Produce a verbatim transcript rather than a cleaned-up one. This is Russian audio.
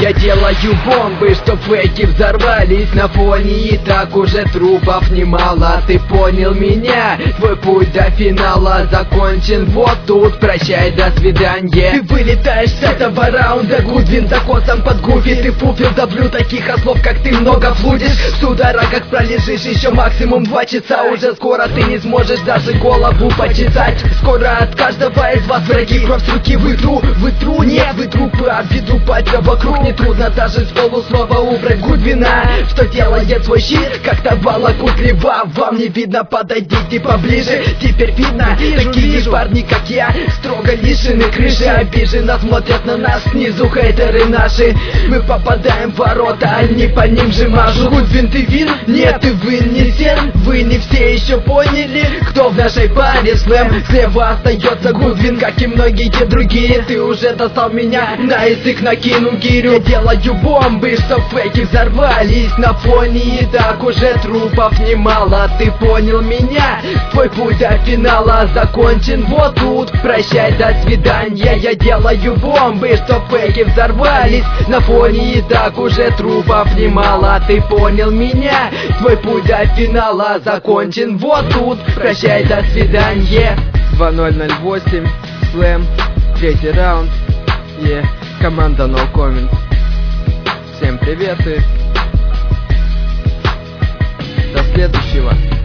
Я делаю бомбы, чтоб фейки взорвались на фоне, и так уже трупов немало. Ты понял меня? Твой путь до финала закончен вот тут. Прощай, до свидания. Ты вылетаешь с этого раунда, Гудвин за косом под гуфи. Ты фуфел, давлю таких ослов, как ты, много флудишь. В судорогах пролежишь еще максимум два часа. Уже скоро ты не сможешь даже голову почесать. Скоро от каждого из вас враги кровь с руки вытру. Вытру, не вытру, обведу пальца вокруг. Нетрудно даже с полуслова убрать Гудвина, что делает свой щит, как давала кутлева. Вам не видно, подойдите поближе. Теперь видно, вижу, такие вижу. парни, как я, строго лишены крыши. Обиженно смотрят на нас снизу хейтеры наши. Мы попадаем в ворота, они по ним же мажут. Гудвин, ты вин? Нет, ты вин не сен. Вы не все еще поняли, кто в нашей паре слэм. Слева остается Гудвин, как и многие другие. Ты уже достал меня, на язык накинул гирю. Я делаю бомбы, чтоб фейки взорвались на фоне, и так уже трупов немало. Ты понял меня? Твой путь до финала закончен вот тут. Прощай, до свидания. Я делаю бомбы, чтоб фейки взорвались на фоне, и так уже трупов немало. Ты понял меня? Твой путь до финала закончен вот тут. Прощай, до свидания. два ноль ноль восемь, слэм, третий раунд, е, команда No Comment. Всем привет и до следующего.